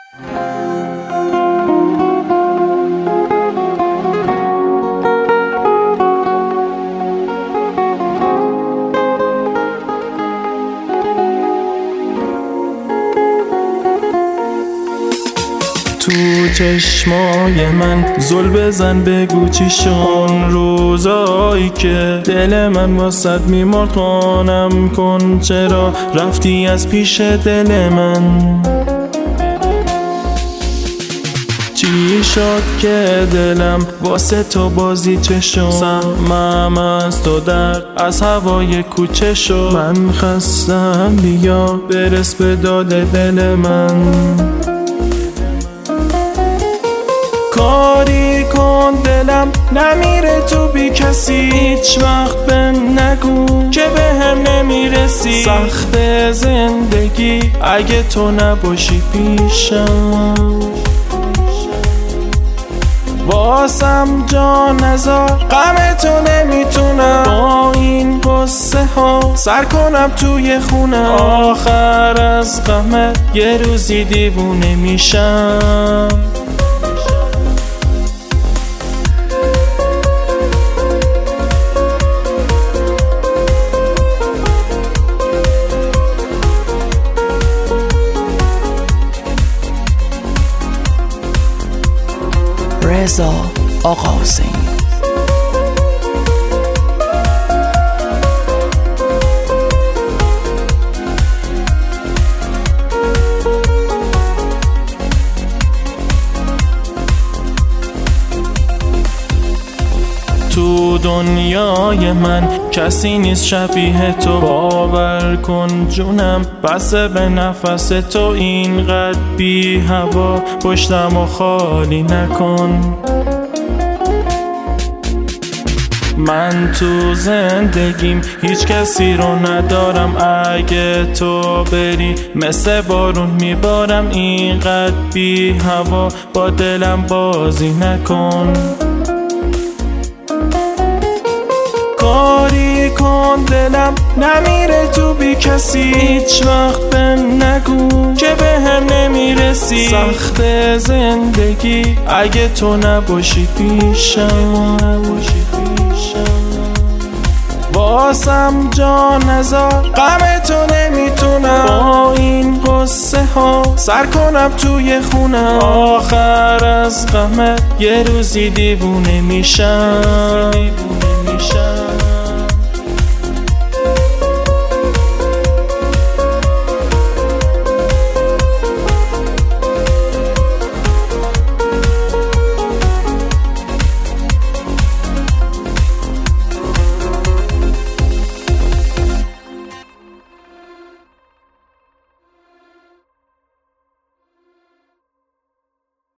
تو چشمای من زل بزن بگو چی شون روزایی که دل من واسد میمرد خانم کن چرا رفتی از پیش دل من چی شد که دلم واسه تو بازی چشم سهمم از تو در از هوای کوچه شد من خستم بیا برس به داد دل من کاری کن دلم نمیره تو بی کسی هیچ وقت بهم نگو که به هم نمیرسی سخت زندگی اگه تو نباشی پیشم واسم جان نزار غم تو نمیتونم با این قصه ها سر کنم توی خونم آخر از غمت یه روزی دیوونه میشم رضا آقا حسین تو دنیای من کسی نیست شبیه تو باور کن جونم بسه به نفس تو اینقدر بی هوا پشتمو خالی نکن من تو زندگیم هیچ کسی رو ندارم اگه تو بری مثل بارون میبارم اینقدر بی هوا با دلم بازی نکن کاری کن دلم نمیره تو بی کسی هیچ وقت بهم نگو که به هم نمیرسی سخت زندگی اگه تو نباشی پیشم واسم جان نزار غم تو نمیتونم با این قصه ها سر کنم توی خونم آخر از غمت یه روزی دیوونه میشم